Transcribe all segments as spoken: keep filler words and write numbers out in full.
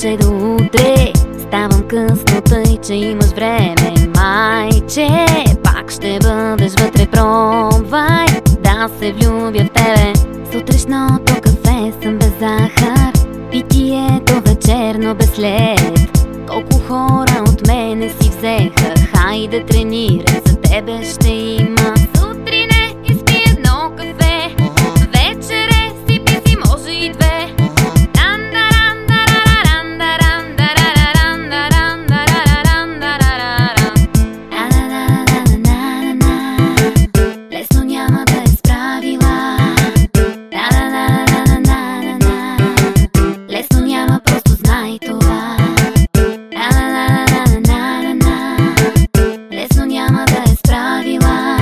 че до утре ставам късно, тъй че имаш време. Майче, пак ще бъдеш вътре, пробвай да се влюбя в тебе. Сутрешното кафе съм без захар, питието вечерно без лед. Колко хора от мене си взеха, хайде тренирай, за тебе ще има. Сутрине изпи едно кафе, вечере си пи си може и две. Лесно няма да е справила, лесно няма, просто знай това. Лесно няма да е справила,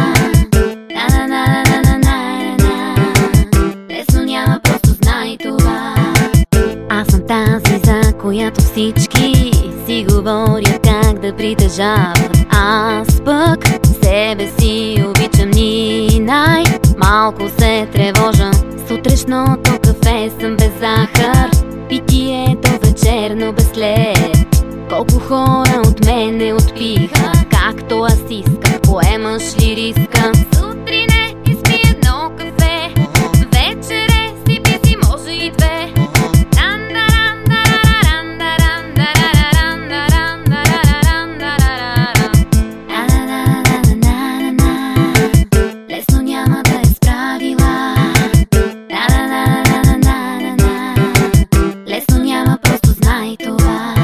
лесно няма, просто знай това. Аз съм тази, за която всички си говорят как да притежават. Аз пък себе си обичам ни най-малко се тревожа. Сутрешното кафе съм без захар, питието вечерно без лед. Колко хора от мене отпиха, както аз искам, поемаш ли риска? Сутрине изпи едно кафе, вечере си пи си може и две. Лесно няма да е справила, лесно няма, просто знай това.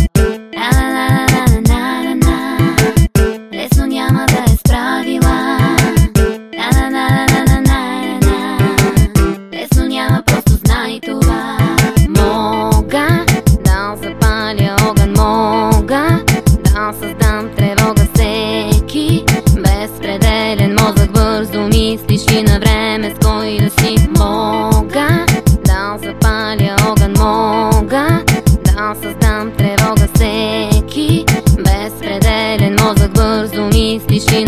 Лесно няма да е справила, лесно няма, просто знай това. Мога да запаля огън, мога да създам тревога всеки. Безпределен мозък, бързо мислиш и на време с кой да си. Мога да запаля огън, мога да създам тревога всеки. Безпределен мозък, бързо мислиш и